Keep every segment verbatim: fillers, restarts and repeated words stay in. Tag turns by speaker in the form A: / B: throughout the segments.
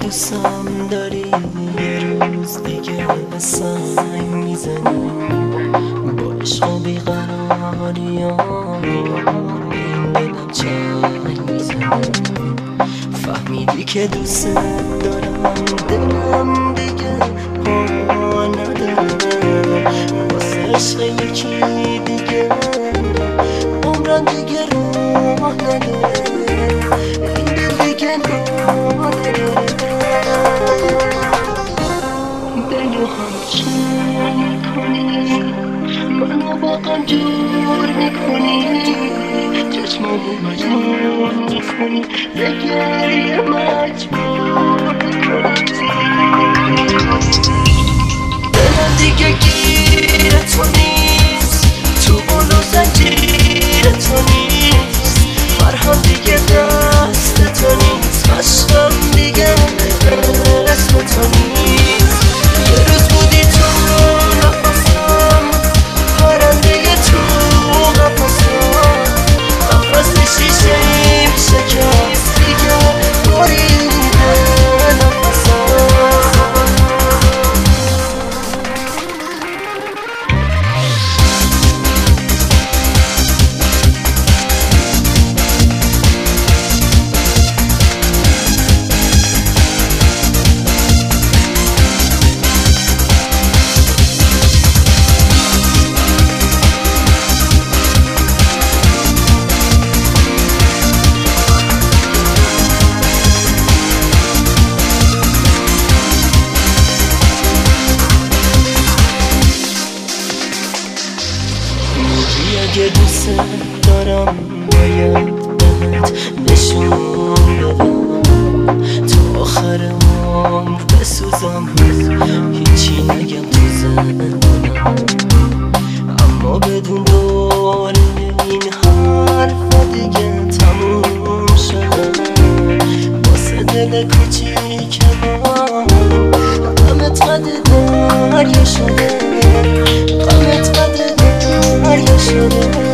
A: دوستم داری یه روز دیگه به سنگ میزنی با عشق و بیقراری ها این دلم چنگ میزنی. فهمیدی که دوست دارم دلم دیگه پا نداره واسه عشق یکی دیگه عمرم دیگه راه نداره این دل دیگه راه نداره. دلو همچه میکنی منو با غم جور میکنی چشمامو مجبور میکنی به گریه مجبور میکنی. دلم دیگه گیر تو نیست تو قل و زنجیر تو نیست مرهم دیگه دست تو نیست عشقم دیگه اسم تو نیست. یه روز بودی تو نفسم پرنده تو قفسم قفس شیشه ایم شکست دیگه بریده نفسم. اگه دوست دارم باید بهت نشون بدم تا آخر عمر بسوزم هیچی نگم تو زندانم اما بدون دوره این حرفا دیگه تموم شده واسه دل کوچیک من غمت قد دریا شده غمت قد دریا شده.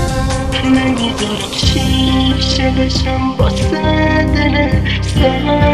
A: نمیدارم چی شه بشم واسه دل سر